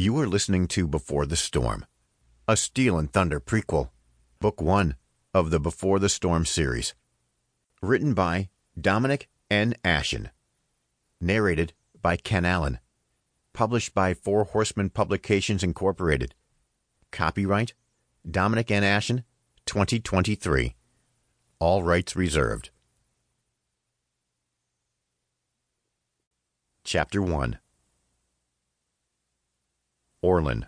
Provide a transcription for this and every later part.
You are listening to Before the Storm, a Steel and Thunder prequel, Book 1 of the Before the Storm series. Written by Dominic N. Ashen. Narrated by Ken Allen. Published by Four Horsemen Publications, Incorporated. Copyright Dominic N. Ashen, 2023. All rights reserved. Chapter 1. Orlin.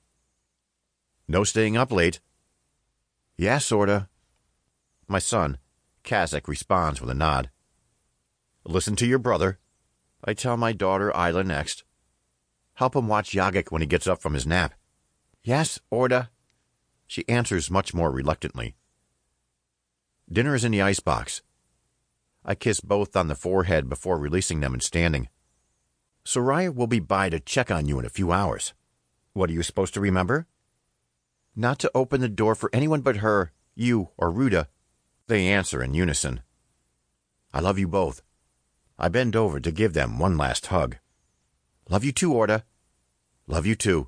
No staying up late? Yeah, sorta. My son, Kazak, responds with a nod. Listen to your brother. I tell my daughter Isla next. Help him watch Yagik when he gets up from his nap. Yes, Orda. She answers much more reluctantly. Dinner is in the icebox. I kiss both on the forehead before releasing them and standing. Soraya will be by to check on you in a few hours. What are you supposed to remember? Not to open the door for anyone but her, you, or Ruda. They answer in unison. I love you both. I bend over to give them one last hug. Love you too, Orda. Love you too.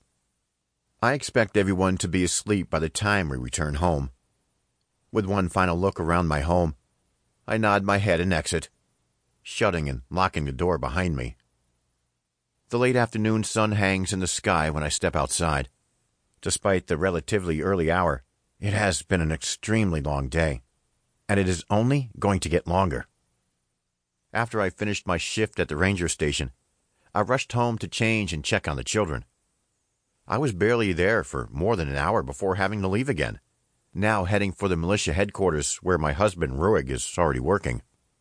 I expect everyone to be asleep by the time we return home. With one final look around my home, I nod my head and exit, shutting and locking the door behind me. The late afternoon sun hangs in the sky when I step outside. Despite the relatively early hour, it has been an extremely long day, and it is only going to get longer. After I finished my shift at the ranger station, I rushed home to change and check on the children. I was barely there for more than an hour before having to leave again, now heading for the militia headquarters where my husband Ruig is already working.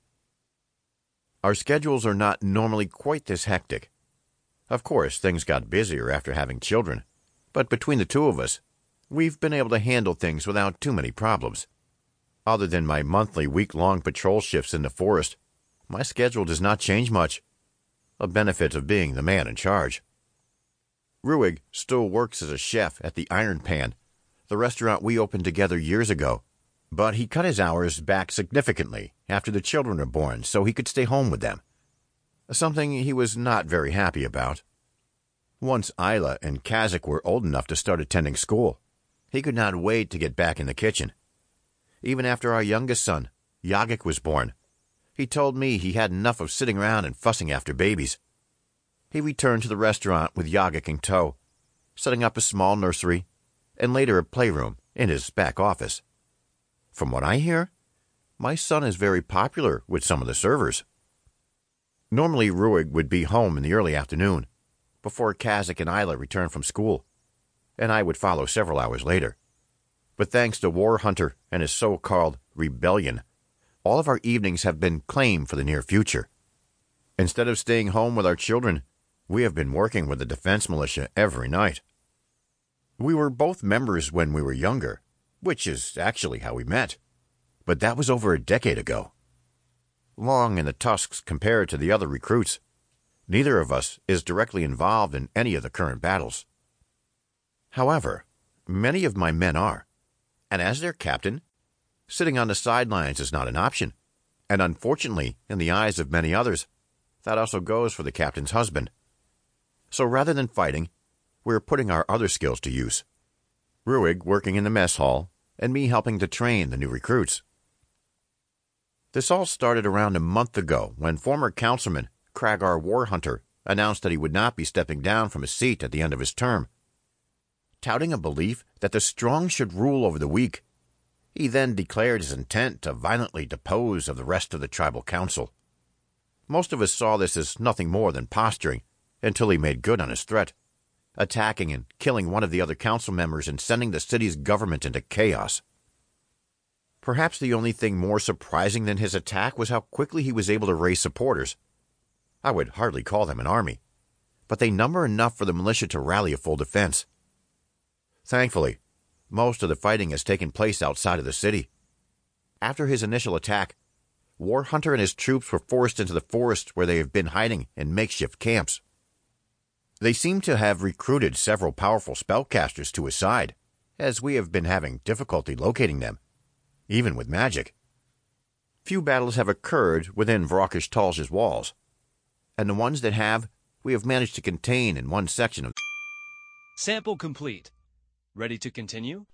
Our schedules are not normally quite this hectic. Of course, things got busier after having children, but between the two of us, we've been able to handle things without too many problems. Other than my monthly week-long patrol shifts in the forest, my schedule does not change much, a benefit of being the man in charge. Ruig still works as a chef at the Iron Pan, the restaurant we opened together years ago, but he cut his hours back significantly after the children were born so he could stay home with them. Something he was not very happy about. Once Isla and Kazak were old enough to start attending school, he could not wait to get back in the kitchen. Even after our youngest son, Yagik, was born, he told me he had enough of sitting around and fussing after babies. He returned to the restaurant with Yagik in tow, setting up a small nursery and later a playroom in his back office. From what I hear, my son is very popular with some of the servers. Normally, Ruig would be home in the early afternoon, before Kazak and Isla returned from school, and I would follow several hours later. But thanks to War Hunter and his so-called rebellion, all of our evenings have been claimed for the near future. Instead of staying home with our children, we have been working with the defense militia every night. We were both members when we were younger, which is actually how we met, but that was over a decade ago. Long in the tusks compared to the other recruits, neither of us is directly involved in any of the current battles. However, many of my men are, and as their captain, sitting on the sidelines is not an option, and unfortunately, in the eyes of many others, that also goes for the captain's husband. So rather than fighting, we're putting our other skills to use. Ruig working in the mess hall, and me helping to train the new recruits. This all started around a month ago when former councilman Kragar War Hunter announced that he would not be stepping down from his seat at the end of his term. Touting a belief that the strong should rule over the weak, he then declared his intent to violently depose of the rest of the tribal council. Most of us saw this as nothing more than posturing until he made good on his threat, attacking and killing one of the other council members and sending the city's government into chaos. Perhaps the only thing more surprising than his attack was how quickly he was able to raise supporters. I would hardly call them an army, but they number enough for the militia to rally a full defense. Thankfully, most of the fighting has taken place outside of the city. After his initial attack, War Hunter and his troops were forced into the forest where they have been hiding in makeshift camps. They seem to have recruited several powerful spellcasters to his side, as we have been having difficulty locating them, even with magic. Few battles have occurred within Vrakish Talz's walls, and the ones that have, we have managed to contain in one section of Sample complete. Ready to continue?